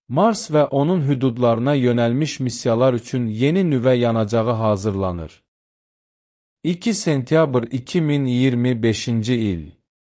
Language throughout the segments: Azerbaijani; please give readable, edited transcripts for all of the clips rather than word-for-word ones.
Mars və onun hüdudlarına yönəlmiş missiyalar üçün yeni nüvə yanacağı hazırlanır. 2 sentyabr 2025-ci il.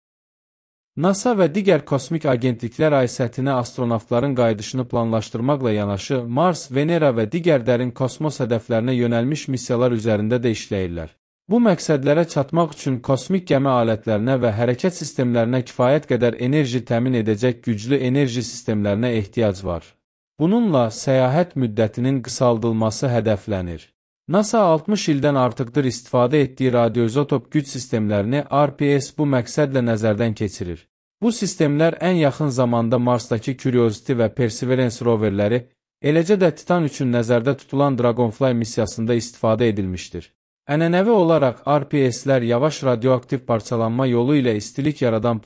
NASA və digər kosmik agentliklər ay səthinə astronavtların qayıdışını planlaşdırmaqla yanaşı, Mars, Venera və digər dərin kosmos hədəflərinə yönəlmiş missiyalar üzərində də işləyirlər. Bu məqsədlərə çatmaq üçün kosmik gəmi alətlərinə və hərəkət sistemlərinə kifayət qədər enerji təmin edəcək güclü enerji sistemlərinə ehtiyac var. Bununla səyahət müddətinin qısaldılması hədəflənir. NASA 60 ildən artıqdır istifadə etdiyi radioizotop güc sistemlərini RPS bu məqsədlə nəzərdən keçirir. Bu sistemlər ən yaxın zamanda Marsdakı Curiosity və Perseverance roverləri, eləcə də Titan üçün nəzərdə tutulan Dragonfly missiyasında istifadə edilmişdir. Ənənəvi olaraq RPS-lər yavaş radioaktiv parçalanma yolu ilə istilik yaradan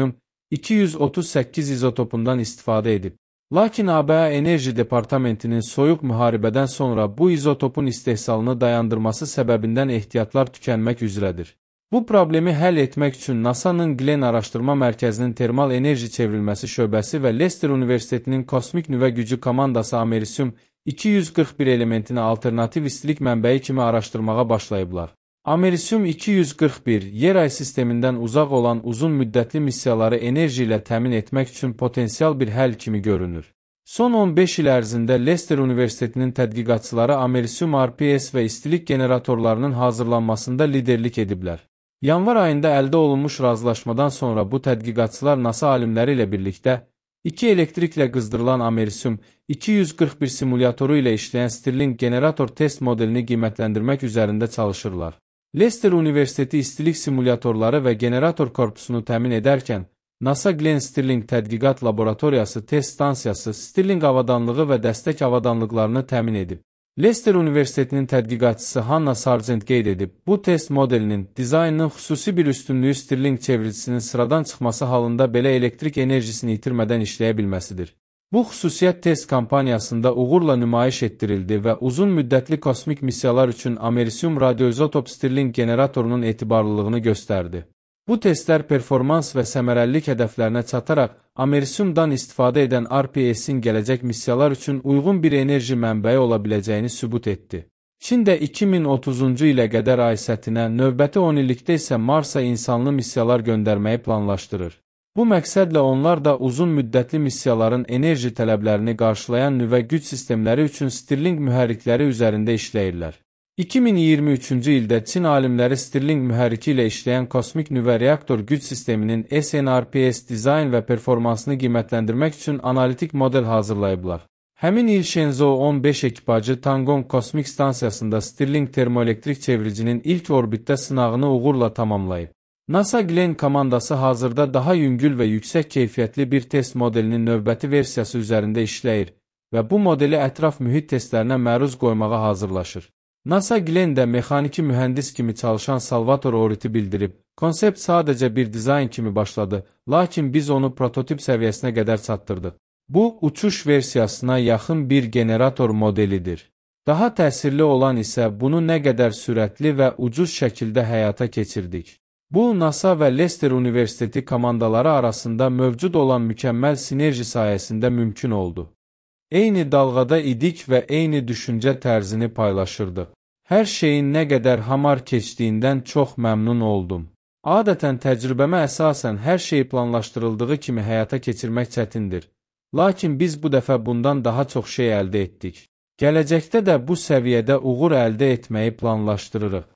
plutonium-238 izotopundan istifadə edib. Lakin ABA Enerji Departamentinin soyuq müharibədən sonra bu izotopun istehsalını dayandırması səbəbindən ehtiyatlar tükənmək üzrədir. Bu problemi həll etmək üçün NASA-nın Glenn Araşdırma Mərkəzinin Termal Enerji Çevrilməsi şöbəsi və Leicester Universitetinin Kosmik Nüvə Gücü komandası Americium 241 elementini alternativ istilik mənbəyi kimi araşdırmağa başlayıblar. Americium 241, yer ay sistemindən uzaq olan uzun müddətli missiyaları enerji ilə təmin etmək üçün potensial bir həll kimi görünür. Son 15 il ərzində Leicester Universitetinin tədqiqatçıları Americium RPS və istilik generatorlarının hazırlanmasında liderlik ediblər. Yanvar ayında əldə olunmuş razılaşmadan sonra bu tədqiqatçılar NASA alimləri ilə birlikdə 2 elektriklə qızdırılan Americium 241 simulyatoru ilə işləyən Stirling generator test modelini qiymətləndirmək üzərində çalışırlar. Leicester Universiteti istilik simulyatorları və generator korpusunu təmin edərkən, NASA Glenn Stirling Tədqiqat Laboratoriyası test stansiyası, Stirling avadanlığı və dəstək avadanlıqlarını təmin edib. Leicester Universitetinin tədqiqatçısı Hannah Sargent qeyd edib, bu test modelinin dizaynının xüsusi bir üstünlüyü Stirling çevricisinin sıradan çıxması halında belə elektrik enerjisini itirmədən işləyə bilməsidir. Bu xüsusiyyət test kampaniyasında uğurla nümayiş etdirildi və uzun müddətli kosmik missiyalar üçün Americium radioizotop Stirling generatorunun etibarlılığını göstərdi. Bu testlər performans və səmərəlilik hədəflərinə çataraq Americiumdan istifadə edən RPS-in gələcək missiyalar üçün uyğun bir enerji mənbəyi ola biləcəyini sübut etdi. Çin də 2030-cu ilə qədər ay səthinə, növbəti 10 illikdə isə Marsa insanlı missiyalar göndərməyi planlaşdırır. Bu məqsədlə onlar da uzun müddətli missiyaların enerji tələblərini qarşılayan nüvə güc sistemləri üçün Stirling mühərrikləri üzərində işləyirlər. 2023-cü ildə Çin alimləri Stirling mühərriki ilə işləyən kosmik nüvə reaktor güc sisteminin SNRPS dizayn və performansını qiymətləndirmək üçün analitik model hazırlayıblar. Həmin il Shenzhou 15 ekipajı Tiangong kosmik stansiyasında Stirling termoelektrik çevricinin ilk orbitdə sınağını uğurla tamamlayıb. NASA Glenn komandası hazırda daha yüngül və yüksək keyfiyyətli bir test modelinin növbəti versiyası üzərində işləyir və bu modeli ətraf mühit testlərinə məruz qoymağa hazırlaşır. NASA Glenn də mexaniki mühəndis kimi çalışan Salvatore Oriti bildirib, konsept sadəcə bir dizayn kimi başladı, lakin biz onu prototip səviyyəsinə qədər çatdırdıq. Bu, uçuş versiyasına yaxın bir generator modelidir. Daha təsirli olan isə bunu nə qədər sürətli və ucuz şəkildə həyata keçirdik. Bu, NASA və Leicester Universiteti komandaları arasında mövcud olan mükəmməl sinerji sayəsində mümkün oldu. Eyni dalğada idik və eyni düşüncə tərzini paylaşırdıq. Hər şeyin nə qədər hamar keçdiyindən çox məmnun oldum. Adətən təcrübəmə əsasən hər şey planlaşdırıldığı kimi həyata keçirmək çətindir. Lakin biz bu dəfə bundan daha çox şey əldə etdik. Gələcəkdə də bu səviyyədə uğur əldə etməyi planlaşdırırıq.